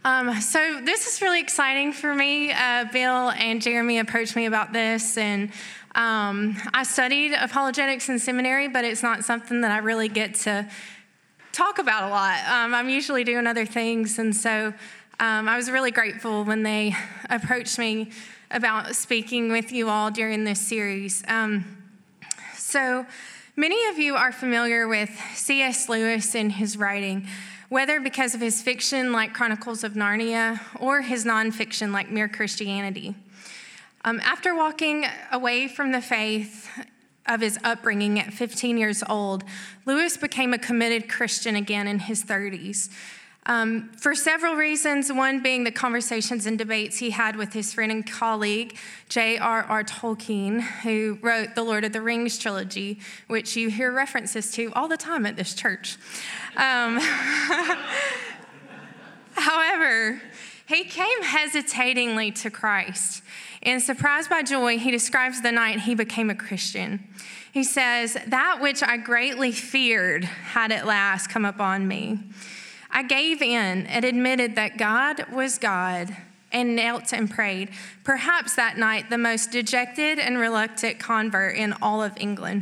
So this is really exciting for me. Bill and Jeremy approached me about this, and I studied apologetics in seminary, but it's not something that I really get to talk about a lot. I'm usually doing other things, and so I was really grateful when they approached me about speaking with you all during this series. So many of you are familiar with C.S. Lewis and his writing, whether because of his fiction like Chronicles of Narnia or his nonfiction like Mere Christianity. After walking away from the faith of his upbringing at 15 years old, Lewis became a committed Christian again in his 30s. For several reasons, one being the conversations and debates he had with his friend and colleague, J.R.R. Tolkien, who wrote the Lord of the Rings trilogy, which you hear references to all the time at this church. However, he came hesitatingly to Christ, and surprised by joy, he describes the night he became a Christian. He says, "That which I greatly feared had at last come upon me. I gave in and admitted that God was God and knelt and prayed, perhaps that night the most dejected and reluctant convert in all of England."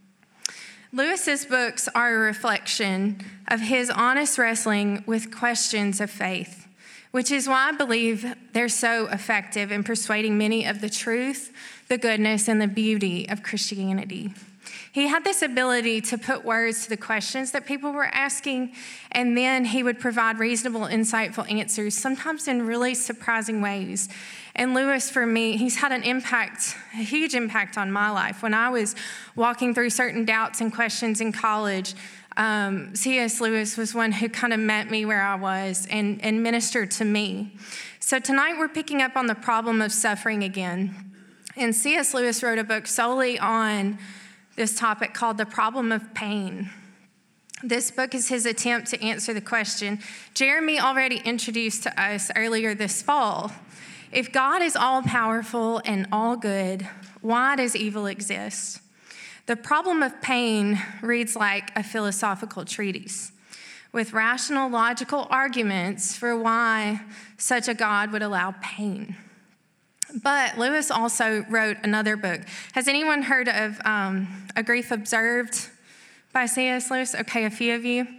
Lewis's books are a reflection of his honest wrestling with questions of faith, which is why I believe they're so effective in persuading many of the truth, the goodness, and the beauty of Christianity. He had this ability to put words to the questions that people were asking, and then he would provide reasonable, insightful answers, sometimes in really surprising ways. And Lewis, for me, he's had a huge impact on my life. When I was walking through certain doubts and questions in college, C.S. Lewis was one who kind of met me where I was and ministered to me. So tonight we're picking up on the problem of suffering again. And C.S. Lewis wrote a book solely on this topic called The Problem of Pain. This book is his attempt to answer the question Jeremy already introduced to us earlier this fall. If God is all-powerful and all good, why does evil exist? The Problem of Pain reads like a philosophical treatise with rational, logical arguments for why such a God would allow pain. But Lewis also wrote another book. Has anyone heard of A Grief Observed by C.S. Lewis? Okay, a few of you.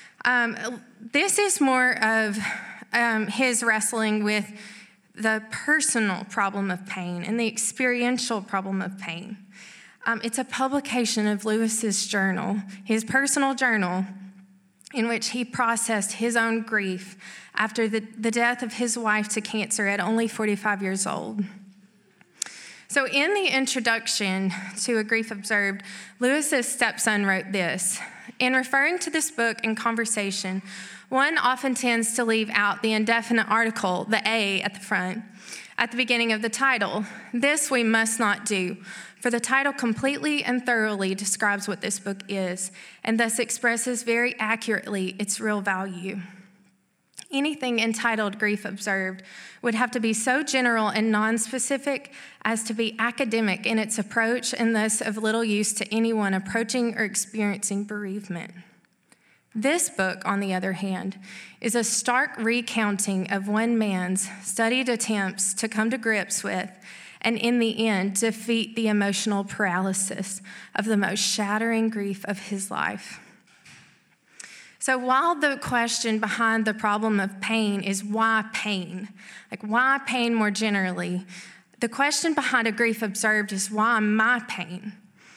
This is more of his wrestling with the personal problem of pain and the experiential problem of pain. It's a publication of Lewis's journal, his personal journal, in which he processed his own grief after the death of his wife to cancer at only 45 years old. So in the introduction to A Grief Observed, Lewis's stepson wrote this: "In referring to this book in conversation, one often tends to leave out the indefinite article, the A at the front, at the beginning of the title. This we must not do, for the title completely and thoroughly describes what this book is, and thus expresses very accurately its real value. Anything entitled Grief Observed would have to be so general and nonspecific as to be academic in its approach and thus of little use to anyone approaching or experiencing bereavement. This book, on the other hand, is a stark recounting of one man's studied attempts to come to grips with and in the end defeat the emotional paralysis of the most shattering grief of his life." So while the question behind the problem of pain is why pain, like why pain more generally, the question behind A Grief Observed is why my pain?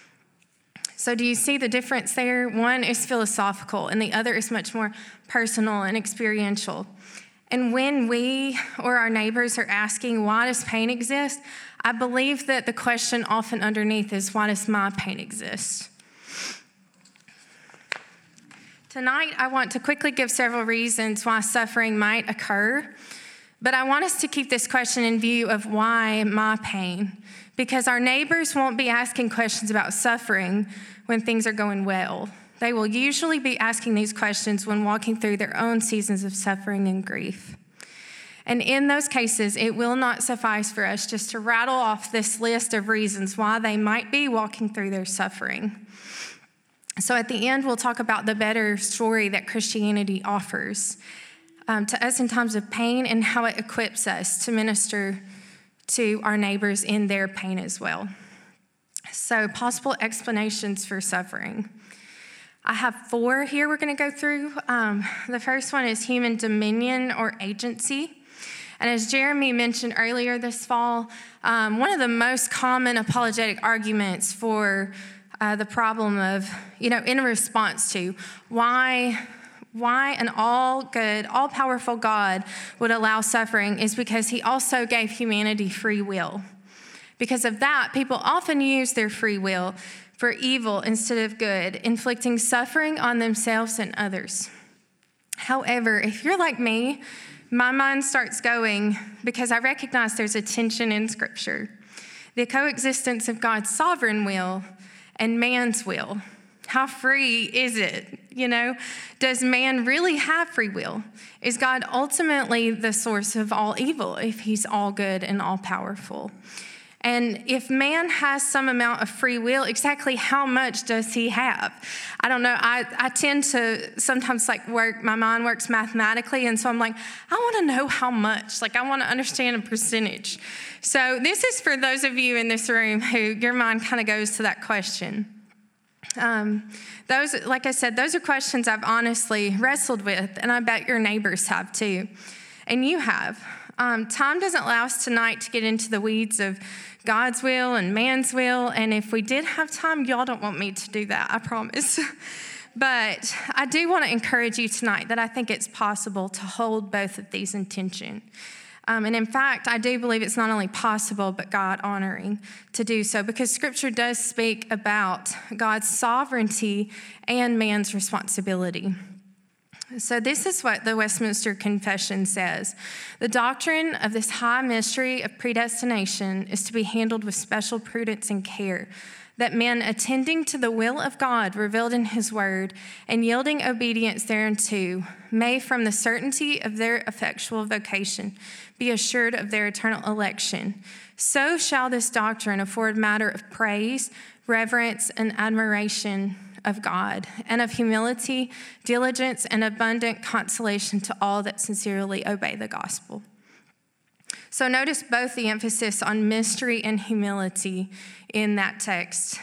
So do you see the difference there? One is philosophical and the other is much more personal and experiential. And when we or our neighbors are asking, why does pain exist? I believe that the question often underneath is, why does my pain exist? Tonight, I want to quickly give several reasons why suffering might occur, but I want us to keep this question in view of why my pain, because our neighbors won't be asking questions about suffering when things are going well. They will usually be asking these questions when walking through their own seasons of suffering and grief. And in those cases, it will not suffice for us just to rattle off this list of reasons why they might be walking through their suffering. So at the end, we'll talk about the better story that Christianity offers. to us in times of pain and how it equips us to minister to our neighbors in their pain as well. So, possible explanations for suffering. I have 4 here we're going to go through. The first one is human dominion or agency. And as Jeremy mentioned earlier this fall, one of the most common apologetic arguments for the problem of, in response to why an all-good, all-powerful God would allow suffering is because he also gave humanity free will. Because of that, people often use their free will for evil instead of good, inflicting suffering on themselves and others. However, if you're like me, my mind starts going because I recognize there's a tension in Scripture. The coexistence of God's sovereign will and man's will. How free is it? Does man really have free will? Is God ultimately the source of all evil if he's all good and all powerful? And if man has some amount of free will, exactly how much does he have? I don't know. I tend to sometimes my mind works mathematically. And so I'm like, I want to know how much. I want to understand a percentage. So this is for those of you in this room who your mind kind of goes to that question. Like I said, those are questions I've honestly wrestled with. And I bet your neighbors have too. And you have. Time doesn't allow us tonight to get into the weeds of God's will and man's will. And if we did have time, y'all don't want me to do that, I promise. But I do want to encourage you tonight that I think it's possible to hold both of these in tension. And in fact, I do believe it's not only possible, but God-honoring to do so, because Scripture does speak about God's sovereignty and man's responsibility. So this is what the Westminster Confession says. The doctrine of this high mystery of predestination is to be handled with special prudence and care, that men attending to the will of God revealed in his word and yielding obedience thereunto may, from the certainty of their effectual vocation, be assured of their eternal election. So shall this doctrine afford matter of praise, reverence, and admiration of God, and of humility, diligence, and abundant consolation to all that sincerely obey the gospel. So notice both the emphasis on mystery and humility in that text.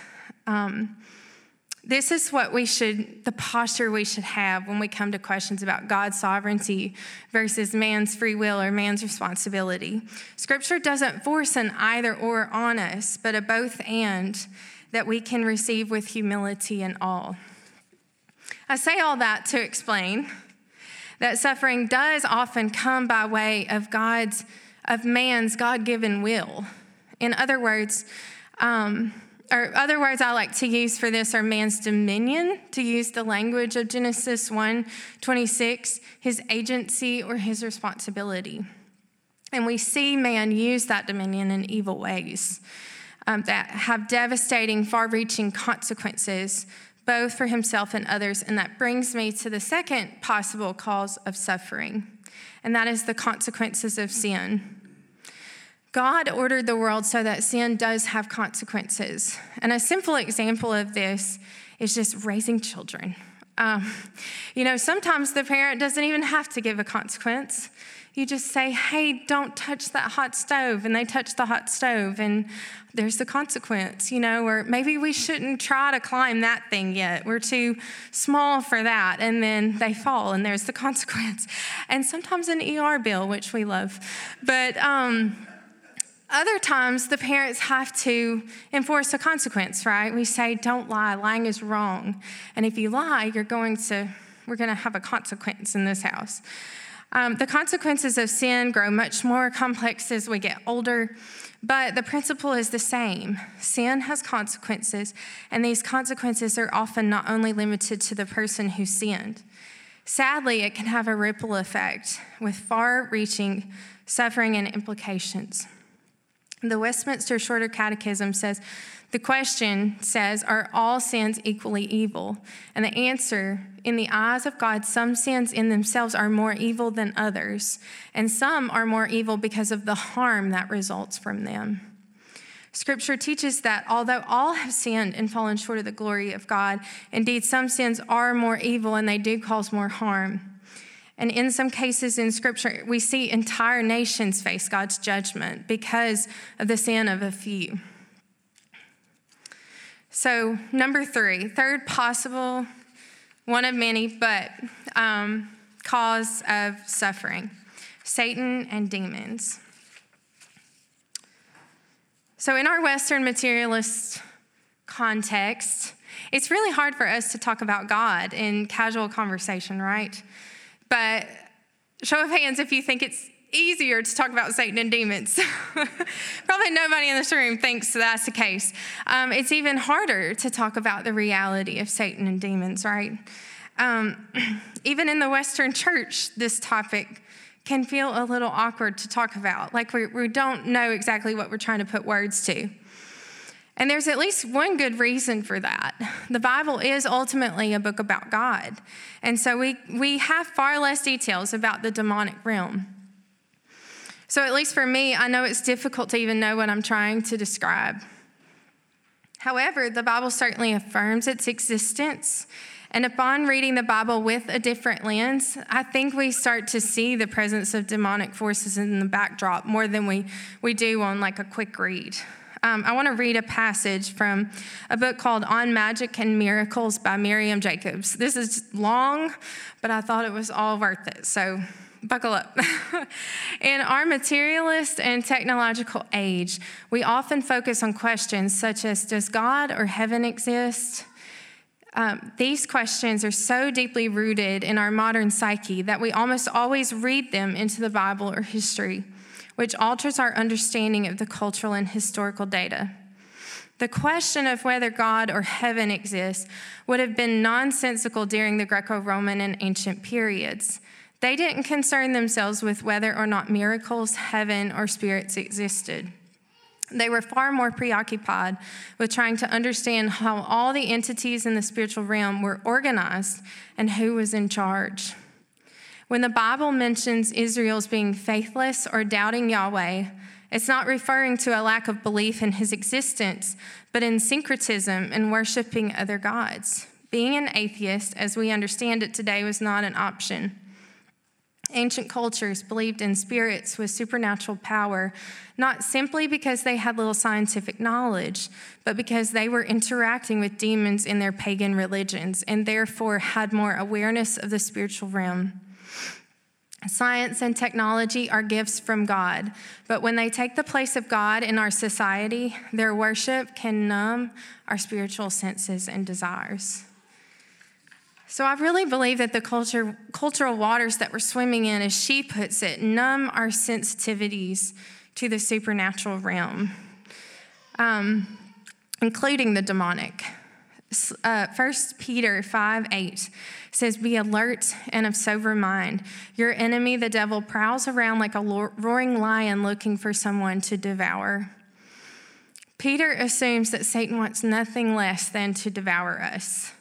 This is the posture we should have when we come to questions about God's sovereignty versus man's free will or man's responsibility. Scripture doesn't force an either or on us, but a both and that we can receive with humility and awe. I say all that to explain that suffering does often come by way of man's God-given will. In other words, other words I like to use for this are man's dominion, to use the language of Genesis 1:26, his agency or his responsibility. And we see man use that dominion in evil ways that have devastating, far-reaching consequences, both for himself and others. And that brings me to the second possible cause of suffering, and that is the consequences of sin. God ordered the world so that sin does have consequences. And a simple example of this is just raising children. Sometimes the parent doesn't even have to give a consequence. You just say, hey, don't touch that hot stove, and they touch the hot stove, and there's the consequence, or maybe we shouldn't try to climb that thing yet. We're too small for that, and then they fall, and there's the consequence. And sometimes an ER bill, which we love. But other times, the parents have to enforce a consequence, right? We say, don't lie. Lying is wrong. And if you lie, we're going to have a consequence in this house. The consequences of sin grow much more complex as we get older, but the principle is the same. Sin has consequences, and these consequences are often not only limited to the person who sinned. Sadly, it can have a ripple effect with far-reaching suffering and implications. The Westminster Shorter Catechism says, the question says, are all sins equally evil? And the answer, in the eyes of God, some sins in themselves are more evil than others, and some are more evil because of the harm that results from them. Scripture teaches that although all have sinned and fallen short of the glory of God, indeed some sins are more evil and they do cause more harm. And in some cases in Scripture, we see entire nations face God's judgment because of the sin of a few. So number 3, third possible, one of many, but cause of suffering, Satan and demons. So in our Western materialist context, it's really hard for us to talk about God in casual conversation, right? But show of hands if you think it's easier to talk about Satan and demons. Probably nobody in this room thinks that's the case. It's even harder to talk about the reality of Satan and demons, right? Even in the Western church, this topic can feel a little awkward to talk about. Like we don't know exactly what we're trying to put words to. And there's at least one good reason for that. The Bible is ultimately a book about God. And so we have far less details about the demonic realm. So at least for me, I know it's difficult to even know what I'm trying to describe. However, the Bible certainly affirms its existence. And upon reading the Bible with a different lens, I think we start to see the presence of demonic forces in the backdrop more than we do on like a quick read. I want to read a passage from a book called On Magic and Miracles by Miriam Jacobs. This is long, but I thought it was all worth it, so buckle up. In our materialist and technological age, we often focus on questions such as, does God or heaven exist? These questions are so deeply rooted in our modern psyche that we almost always read them into the Bible or history, which alters our understanding of the cultural and historical data. The question of whether God or heaven exists would have been nonsensical during the Greco-Roman and ancient periods. They didn't concern themselves with whether or not miracles, heaven, or spirits existed. They were far more preoccupied with trying to understand how all the entities in the spiritual realm were organized and who was in charge. When the Bible mentions Israel's being faithless or doubting Yahweh, it's not referring to a lack of belief in his existence, but in syncretism and worshiping other gods. Being an atheist, as we understand it today, was not an option. Ancient cultures believed in spirits with supernatural power, not simply because they had little scientific knowledge, but because they were interacting with demons in their pagan religions and therefore had more awareness of the spiritual realm. Science and technology are gifts from God, but when they take the place of God in our society, their worship can numb our spiritual senses and desires. So I really believe that the cultural waters that we're swimming in, as she puts it, numb our sensitivities to the supernatural realm, including the demonic. 1 Peter 5:8 says, be alert and of sober mind. Your enemy, the devil, prowls around like a roaring lion looking for someone to devour. Peter assumes that Satan wants nothing less than to devour us.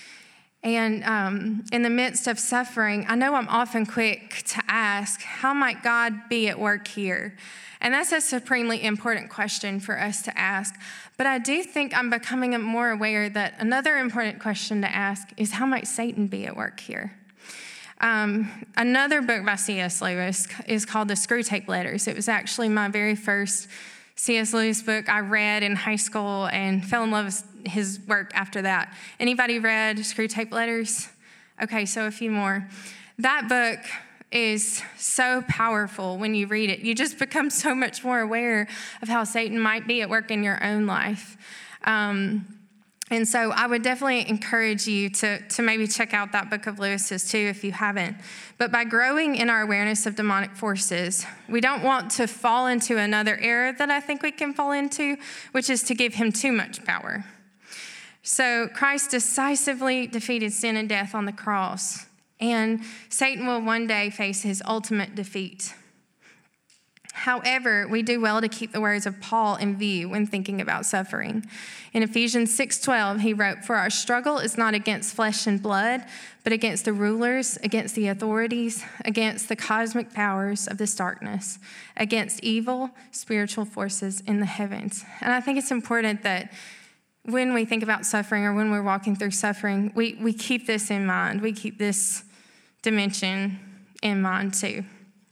And in the midst of suffering, I know I'm often quick to ask, how might God be at work here? And that's a supremely important question for us to ask. But I do think I'm becoming more aware that another important question to ask is, how might Satan be at work here? Another book by C.S. Lewis is called The Screwtape Letters. It was actually my very first C.S. Lewis book I read in high school and fell in love with his work after that. Anybody read Screwtape Letters? Okay, so a few more. That book is so powerful when you read it. You just become so much more aware of how Satan might be at work in your own life. And so I would definitely encourage you to maybe check out that book of Lewis's too if you haven't. But by growing in our awareness of demonic forces, we don't want to fall into another error that I think we can fall into, which is to give him too much power. So Christ decisively defeated sin and death on the cross, and Satan will one day face his ultimate defeat. However, we do well to keep the words of Paul in view when thinking about suffering. In Ephesians 6:12, he wrote, "For our struggle is not against flesh and blood, but against the rulers, against the authorities, against the cosmic powers of this darkness, against evil spiritual forces in the heavens." And I think it's important that when we think about suffering or when we're walking through suffering, we keep this in mind. We keep this dimension in mind too.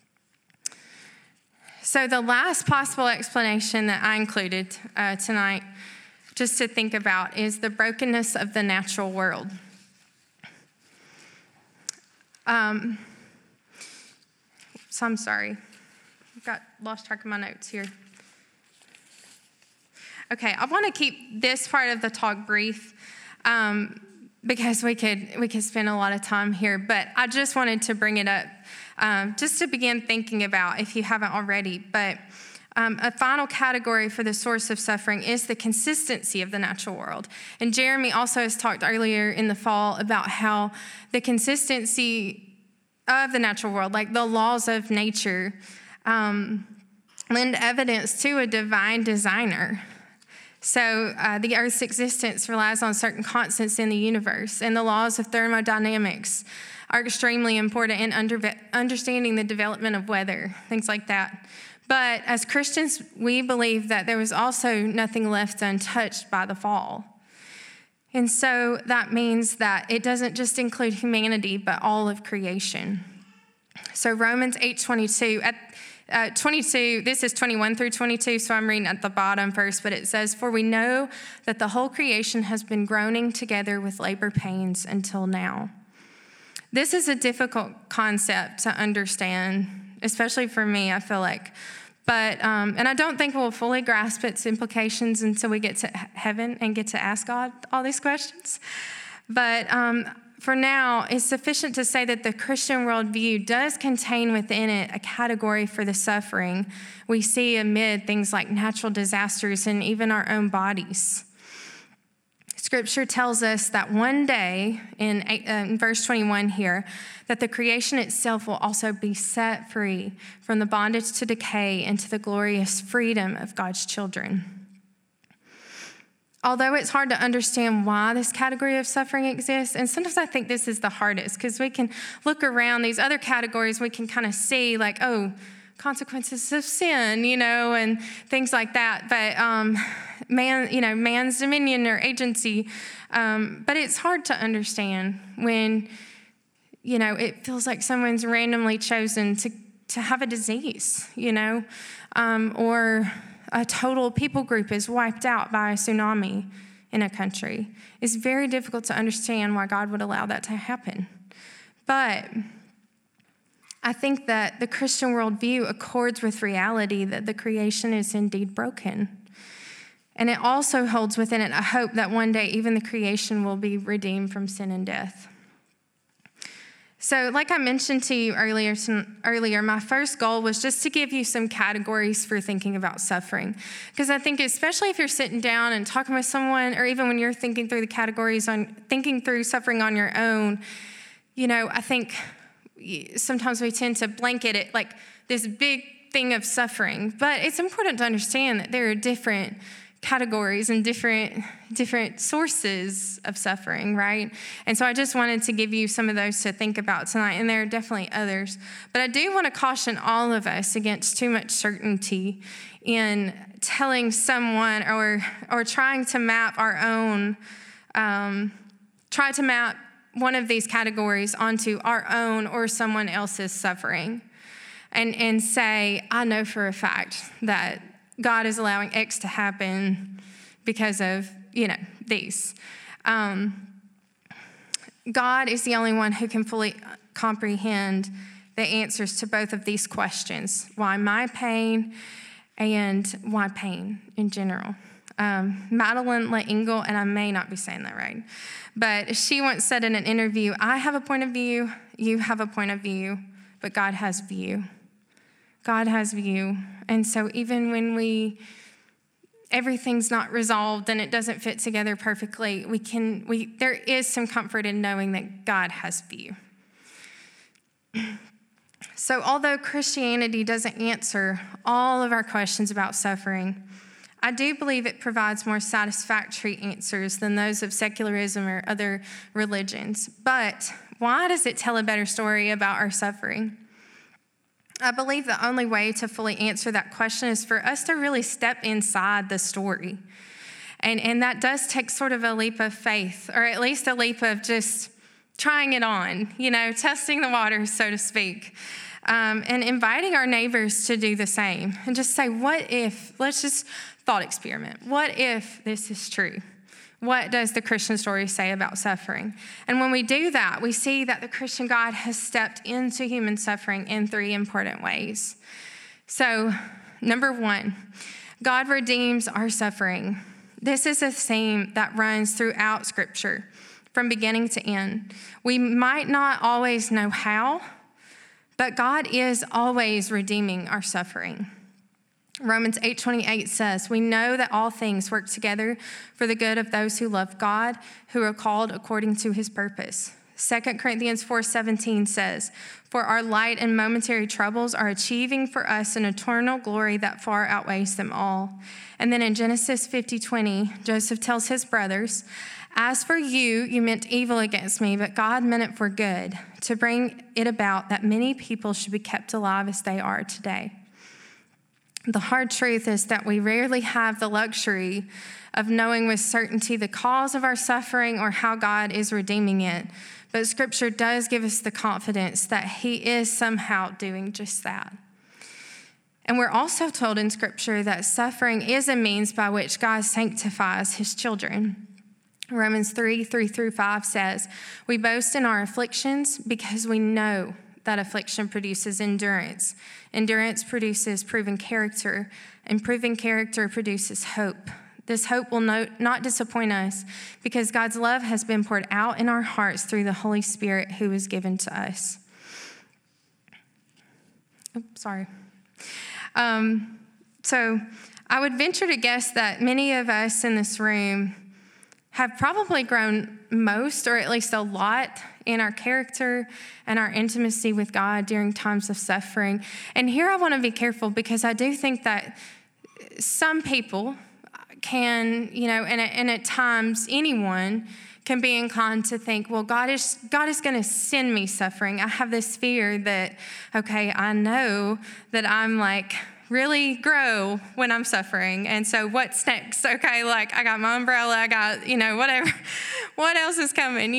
So the last possible explanation that I included tonight, just to think about, is the brokenness of the natural world. So I'm sorry. I've lost track of my notes here. Okay, I want to keep this part of the talk brief because we could spend a lot of time here, but I just wanted to bring it up just to begin thinking about, if you haven't already. But a final category for the source of suffering is the consistency of the natural world. And Jeremy also has talked earlier in the fall about how the consistency of the natural world, like the laws of nature, lend evidence to a divine designer. So the Earth's existence relies on certain constants in the universe, and the laws of thermodynamics are extremely important in understanding the development of weather, things like that. But as Christians, we believe that there was also nothing left untouched by the fall. And so that means that it doesn't just include humanity, but all of creation. So Romans 8:22, 22, this is 21 through 22, so I'm reading at the bottom first, but it says, "For we know that the whole creation has been groaning together with labor pains until now." This is a difficult concept to understand, especially for me, I feel like. But, and I don't think we'll fully grasp its implications until we get to heaven and get to ask God all these questions. But for now, it's sufficient to say that the Christian worldview does contain within it a category for the suffering we see amid things like natural disasters and even our own bodies. Scripture tells us that one day, in verse 21 here, that the creation itself will also be set free from the bondage to decay into the glorious freedom of God's children. Although it's hard to understand why this category of suffering exists, and sometimes I think this is the hardest, because we can look around these other categories, we can kind of see like, oh, consequences of sin, and things like that. But man's dominion or agency. But it's hard to understand when, it feels like someone's randomly chosen to have a disease, or a total people group is wiped out by a tsunami in a country. It's very difficult to understand why God would allow that to happen. But I think that the Christian worldview accords with reality that the creation is indeed broken. And it also holds within it a hope that one day even the creation will be redeemed from sin and death. So like I mentioned to you earlier, my first goal was just to give you some categories for thinking about suffering. Because I think especially if you're sitting down and talking with someone, or even when you're thinking through the categories on thinking through suffering on your own, I think sometimes we tend to blanket it like this big thing of suffering. But it's important to understand that there are different categories and different sources of suffering, right? And so I just wanted to give you some of those to think about tonight, and there are definitely others. But I do want to caution all of us against too much certainty in telling someone or trying to map our own, try to map one of these categories onto our own or someone else's suffering and say, I know for a fact that God is allowing X to happen because of, these. God is the only one who can fully comprehend the answers to both of these questions. Why my pain and why pain in general. Madeline L'Engle, and I may not be saying that right, but she once said in an interview, I have a point of view, you have a point of view, but God has view. God has view. And so even when everything's not resolved and it doesn't fit together perfectly, there is some comfort in knowing that God has view. So although Christianity doesn't answer all of our questions about suffering, I do believe it provides more satisfactory answers than those of secularism or other religions. But why does it tell a better story about our suffering? I believe the only way to fully answer that question is for us to really step inside the story. And that does take sort of a leap of faith, or at least a leap of just trying it on, testing the waters, so to speak, and inviting our neighbors to do the same and just say, what if, let's just thought experiment. What if this is true? What does the Christian story say about suffering? And when we do that, we see that the Christian God has stepped into human suffering in 3 important ways. So, number 1, God redeems our suffering. This is a theme that runs throughout Scripture from beginning to end. We might not always know how, but God is always redeeming our suffering. Romans 8:28 says, we know that all things work together for the good of those who love God, who are called according to his purpose. 2 Corinthians 4:17 says, for our light and momentary troubles are achieving for us an eternal glory that far outweighs them all. And then in Genesis 50:20, Joseph tells his brothers, as for you, you meant evil against me, but God meant it for good, to bring it about that many people should be kept alive as they are today. The hard truth is that we rarely have the luxury of knowing with certainty the cause of our suffering or how God is redeeming it. But Scripture does give us the confidence that he is somehow doing just that. And we're also told in Scripture that suffering is a means by which God sanctifies his children. Romans 3:3-5 says, we boast in our afflictions because we know that affliction produces endurance. Endurance produces proven character, and proven character produces hope. This hope will not disappoint us because God's love has been poured out in our hearts through the Holy Spirit who is given to us. So I would venture to guess that many of us in this room have probably grown most, or at least a lot, in our character and our intimacy with God during times of suffering. And here I want to be careful because I do think that some people can, and at times anyone can be inclined to think, well, God is going to send me suffering. I have this fear that, okay, I know that I'm really grow when I'm suffering. And so what's next? Okay, I got my umbrella, I got, whatever. What else is coming,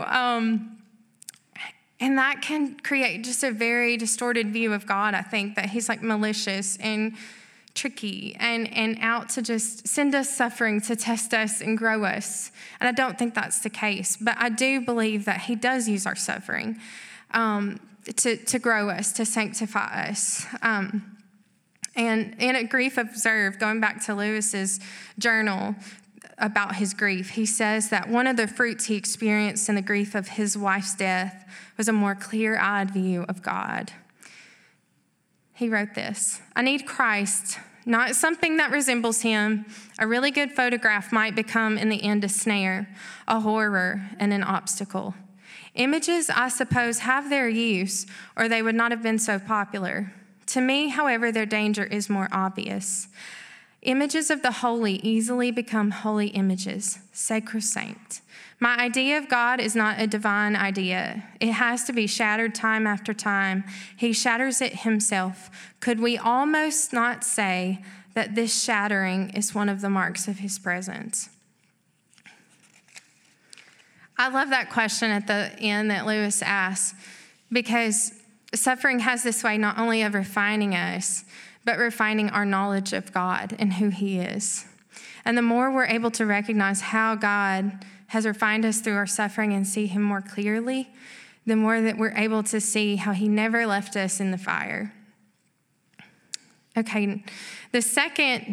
And that can create just a very distorted view of God, I think, that he's malicious and tricky and out to just send us suffering to test us and grow us. And I don't think that's the case. But I do believe that he does use our suffering to grow us, to sanctify us. And in a Grief Observed, going back to Lewis's journal about his grief, he says that one of the fruits he experienced in the grief of his wife's death was a more clear-eyed view of God. He wrote this, I need Christ, not something that resembles him. A really good photograph might become in the end a snare, a horror, and an obstacle. Images, I suppose, have their use, or they would not have been so popular. To me, however, their danger is more obvious. Images of the holy easily become holy images, sacrosanct. My idea of God is not a divine idea. It has to be shattered time after time. He shatters it himself. Could we almost not say that this shattering is one of the marks of his presence? I love that question at the end that Lewis asked, because suffering has this way not only of refining us, but refining our knowledge of God and who he is. And the more we're able to recognize how God has refined us through our suffering and see him more clearly, the more that we're able to see how he never left us in the fire. Okay, the second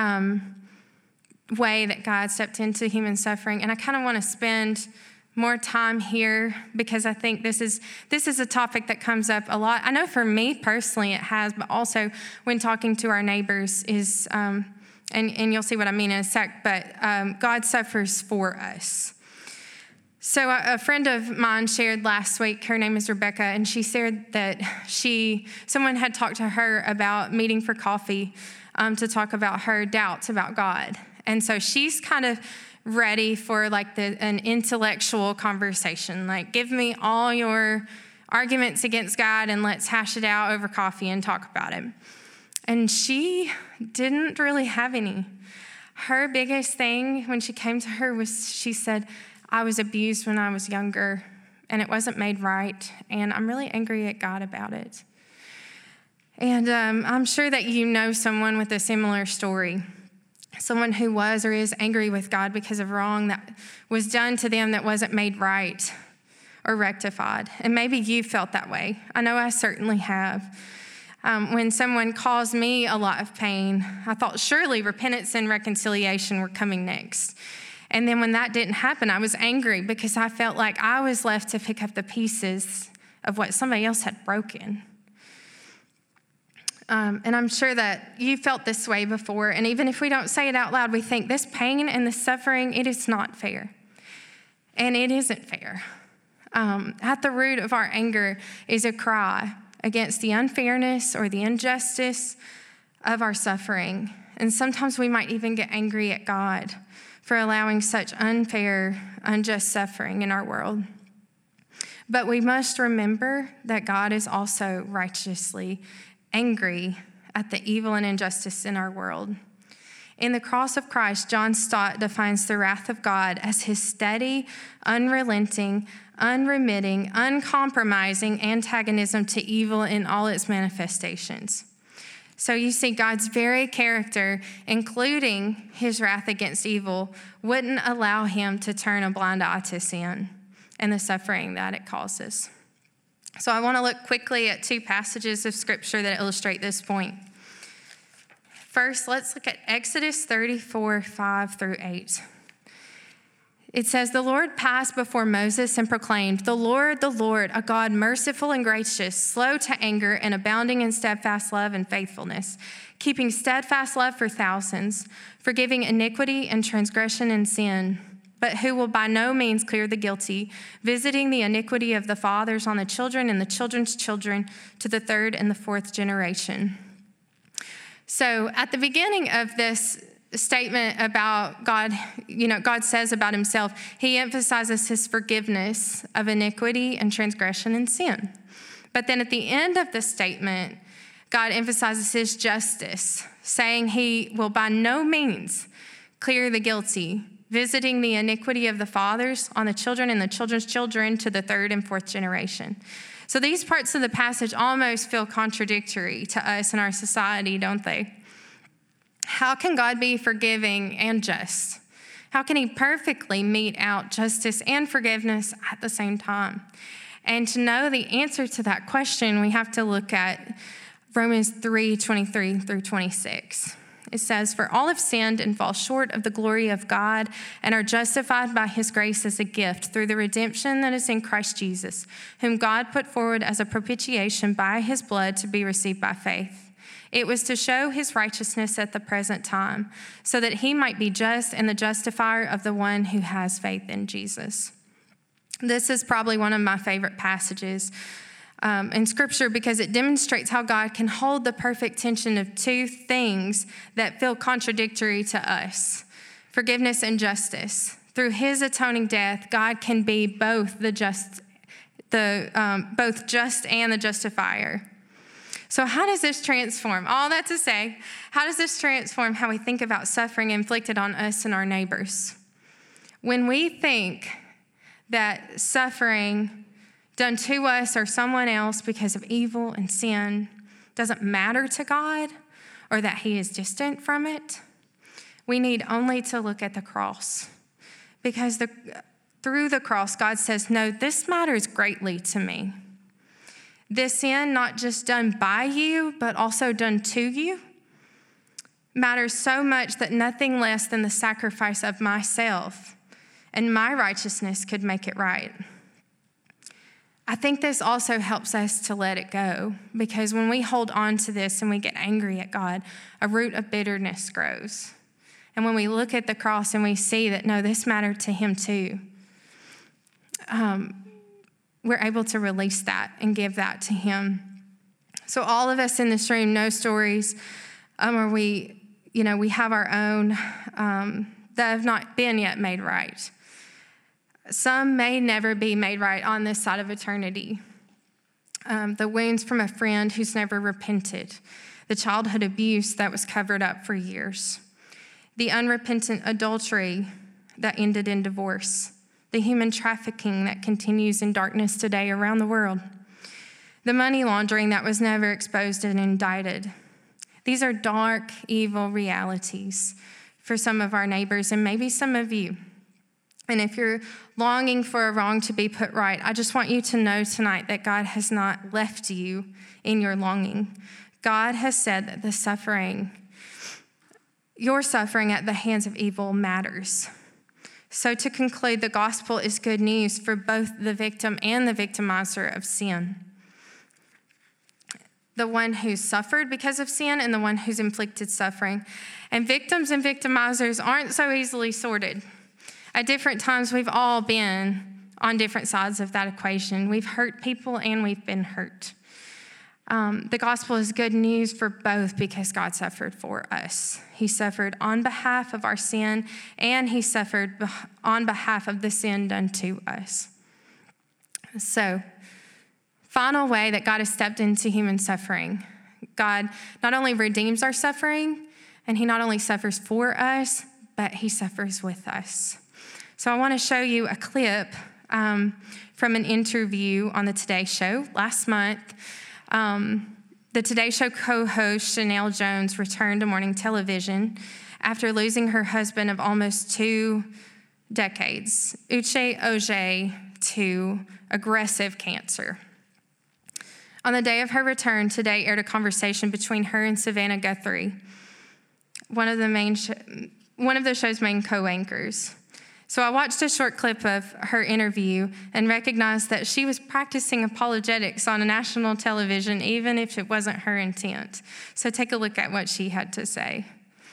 way that God stepped into human suffering, and I kind of want to spend more time here because I think this is a topic that comes up a lot. I know for me personally it has, but also when talking to our neighbors is, and you'll see what I mean in a sec, but God suffers for us. So a friend of mine shared last week, her name is Rebecca, and she shared that someone had talked to her about meeting for coffee to talk about her doubts about God. And so she's kind of ready for an intellectual conversation. Give me all your arguments against God and let's hash it out over coffee and talk about it. And she didn't really have any. Her biggest thing when she came to her was she said, I was abused when I was younger. and it wasn't made right, and I'm really angry at God about it. And I'm sure that you know someone with a similar story, someone who was or is angry with God because of wrong that was done to them that wasn't made right or rectified. And maybe you felt that way. I know I certainly have. When someone caused me a lot of pain, I thought surely repentance and reconciliation were coming next. And then when that didn't happen, I was angry because I felt like I was left to pick up the pieces of what somebody else had broken. And I'm sure that you felt this way before. And even if we don't say it out loud, we think this pain and this suffering, it is not fair. And it isn't fair. At the root of our anger is a cry against the unfairness or the injustice of our suffering. And sometimes we might even get angry at God for allowing such unfair, unjust suffering in our world. But we must remember that God is also righteously angry at the evil and injustice in our world. In the cross of Christ, John Stott defines the wrath of God as his steady, unrelenting, unremitting, uncompromising antagonism to evil in all its manifestations. So you see, God's very character, including his wrath against evil, wouldn't allow him to turn a blind eye to sin and the suffering that it causes. So I want to look quickly at two passages of Scripture that illustrate this point. First, let's look at Exodus 34, 5 through 8. It says, "The Lord passed before Moses and proclaimed, 'The Lord, a God merciful and gracious, slow to anger and abounding in steadfast love and faithfulness, keeping steadfast love for thousands, forgiving iniquity and transgression and sin, but who will by no means clear the guilty, visiting the iniquity of the fathers on the children and the children's children to the third and the fourth generation.'" So at the beginning of this statement about God, God says about himself, he emphasizes his forgiveness of iniquity and transgression and sin. But then at the end of the statement, God emphasizes his justice, saying he will by no means clear the guilty, visiting the iniquity of the fathers on the children and the children's children to the third and fourth generation. So these parts of the passage almost feel contradictory to us in our society, don't they? How can God be forgiving and just? How can he perfectly mete out justice and forgiveness at the same time? And to know the answer to that question, we have to look at Romans 3:23 through 26. It says, "For all have sinned and fall short of the glory of God and are justified by his grace as a gift through the redemption that is in Christ Jesus, whom God put forward as a propitiation by his blood to be received by faith. It was to show his righteousness at the present time, so that he might be just and the justifier of the one who has faith in Jesus." This is probably one of my favorite passages in Scripture because it demonstrates how God can hold the perfect tension of two things that feel contradictory to us: forgiveness and justice. Through his atoning death, God can be both just and the justifier. So how does this transform? All that to say, how does this transform how we think about suffering inflicted on us and our neighbors? When we think that suffering done to us or someone else because of evil and sin doesn't matter to God, or that he is distant from it, we need only to look at the cross. Because through the cross, God says, no, this matters greatly to me. This sin, not just done by you, but also done to you, matters so much that nothing less than the sacrifice of myself and my righteousness could make it right. I think this also helps us to let it go, because when we hold on to this and we get angry at God, a root of bitterness grows. And when we look at the cross and we see that, no, this mattered to him too, we're able to release that and give that to him. So all of us in this room know stories where we have our own that have not been yet made right. Some may never be made right on this side of eternity. The wounds from a friend who's never repented, the childhood abuse that was covered up for years, the unrepentant adultery that ended in divorce, the human trafficking that continues in darkness today around the world, the money laundering that was never exposed and indicted. These are dark, evil realities for some of our neighbors and maybe some of you. And if you're longing for a wrong to be put right, I just want you to know tonight that God has not left you in your longing. God has said that your suffering at the hands of evil matters. So to conclude, the gospel is good news for both the victim and the victimizer of sin. The one who suffered because of sin and the one who's inflicted suffering. And victims and victimizers aren't so easily sorted. At different times, we've all been on different sides of that equation. We've hurt people and we've been hurt. The gospel is good news for both because God suffered for us. He suffered on behalf of our sin, and he suffered on behalf of the sin done to us. So, final way that God has stepped into human suffering. God not only redeems our suffering, and he not only suffers for us, but he suffers with us. So I want to show you a clip from an interview on the Today Show last month. The Today Show co-host Chanel Jones returned to morning television after losing her husband of almost 2 decades, Uche Oje, to aggressive cancer. On the day of her return, Today aired a conversation between her and Savannah Guthrie, one of the show's main co-anchors. So I watched a short clip of her interview and recognized that she was practicing apologetics on a national television, even if it wasn't her intent. So take a look at what she had to say.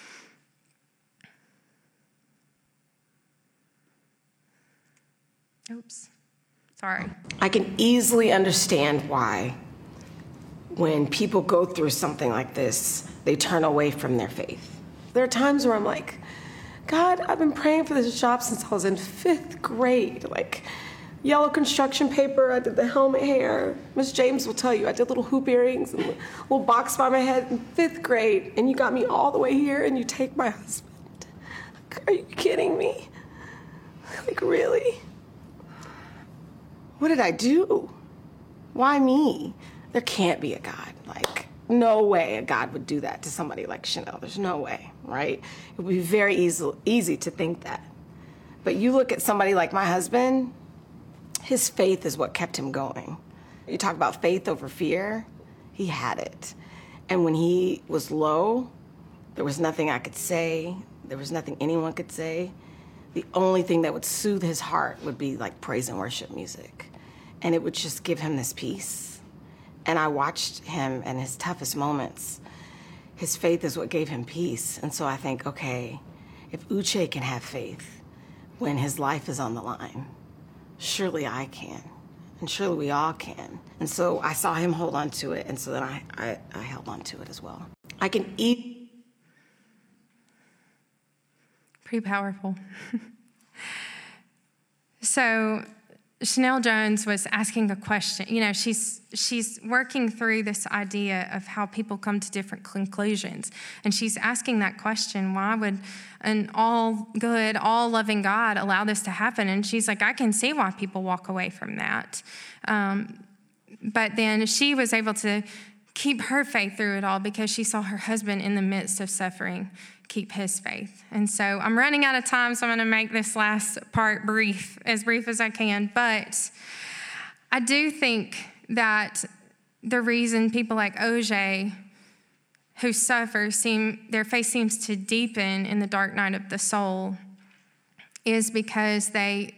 Oops, sorry. I can easily understand why when people go through something like this, they turn away from their faith. There are times where I'm like, God, I've been praying for this job since I was in 5th grade. Like, yellow construction paper, I did the helmet hair. Miss James will tell you, I did little hoop earrings and a little box by my head in 5th grade, and you got me all the way here and you take my husband. Like, are you kidding me? Like, really? What did I do? Why me? There can't be a God. Like, no way a God would do that to somebody like Chanel. There's no way, right? It would be very easy to think that. But you look at somebody like my husband, his faith is what kept him going. You talk about faith over fear, he had it. And when he was low, there was nothing I could say. There was nothing anyone could say. The only thing that would soothe his heart would be like praise and worship music. And it would just give him this peace. And I watched him in his toughest moments. His faith is what gave him peace. And so I think, okay, if Uche can have faith when his life is on the line, surely I can. And surely we all can. And so I saw him hold on to it. And so then I held on to it as well. I can eat. Pretty powerful. So Chanel Jones was asking a question. You know, she's working through this idea of how people come to different conclusions. And she's asking that question, why would an all-good, all-loving God allow this to happen? And she's like, I can see why people walk away from that. But then she was able to keep her faith through it all because she saw her husband in the midst of suffering keep his faith. And so I'm running out of time, so I'm going to make this last part brief as I can. But I do think that the reason people like Oje who suffer their faith seems to deepen in the dark night of the soul is because they've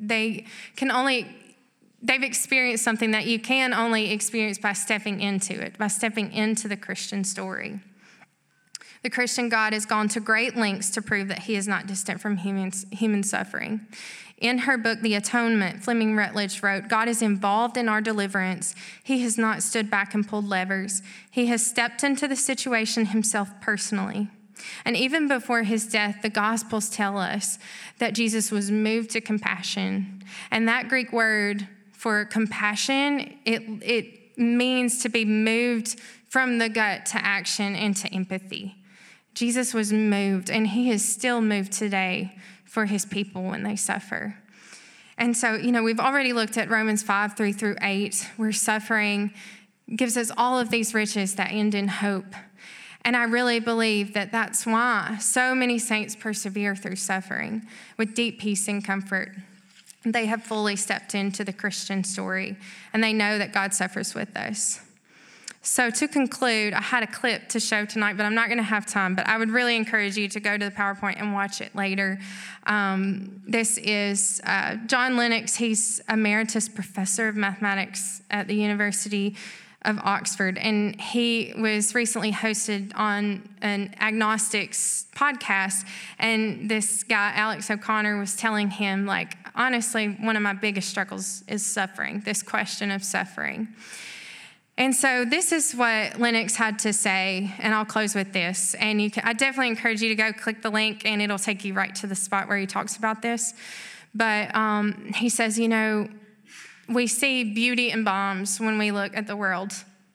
experienced something that you can only experience by stepping into it, by stepping into the Christian story. The Christian God has gone to great lengths to prove that he is not distant from human suffering. In her book, The Atonement, Fleming Rutledge wrote, God is involved in our deliverance. He has not stood back and pulled levers. He has stepped into the situation himself personally. And even before his death, the Gospels tell us that Jesus was moved to compassion. And that Greek word for compassion, it means to be moved from the gut to action and to empathy. Jesus was moved, and he is still moved today for his people when they suffer. And so, we've already looked at Romans 5:3-8, where suffering gives us all of these riches that end in hope. And I really believe that that's why so many saints persevere through suffering with deep peace and comfort. They have fully stepped into the Christian story, and they know that God suffers with us. So to conclude, I had a clip to show tonight, but I'm not going to have time. But I would really encourage you to go to the PowerPoint and watch it later. This is John Lennox. He's emeritus professor of mathematics at the University of Oxford, and he was recently hosted on an agnostics podcast, and this guy, Alex O'Connor, was telling him, honestly, one of my biggest struggles is suffering, this question of suffering. And so this is what Lennox had to say, and I'll close with this. And I definitely encourage you to go click the link, and it'll take you right to the spot where he talks about this. But he says, we see beauty in bombs when we look at the world,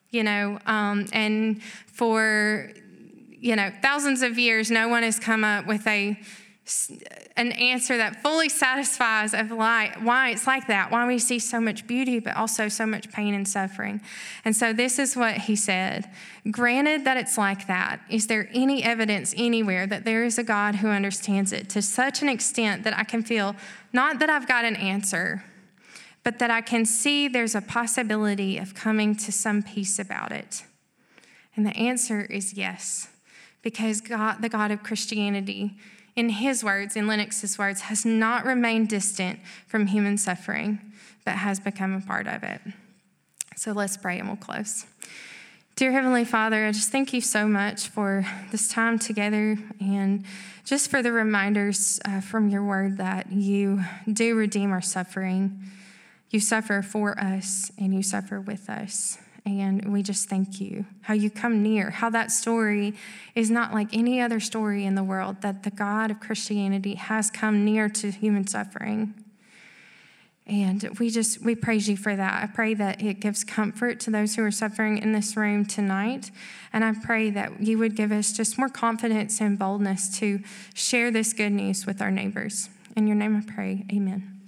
and for, thousands of years, no one has come up with an answer that fully satisfies of why it's like that, why we see so much beauty, but also so much pain and suffering. And so this is what he said. Granted that it's like that, is there any evidence anywhere that there is a God who understands it to such an extent that I can feel, not that I've got an answer, but that I can see there's a possibility of coming to some peace about it? And the answer is yes, because God, the God of Christianity, in his words, in Lennox's words, has not remained distant from human suffering, but has become a part of it. So let's pray and we'll close. Dear Heavenly Father, I just thank you so much for this time together and just for the reminders from your word that you do redeem our suffering. You suffer for us and you suffer with us. And we just thank you, how you come near, how that story is not like any other story in the world, that the God of Christianity has come near to human suffering. And we praise you for that. I pray that it gives comfort to those who are suffering in this room tonight. And I pray that you would give us just more confidence and boldness to share this good news with our neighbors. In your name I pray, amen.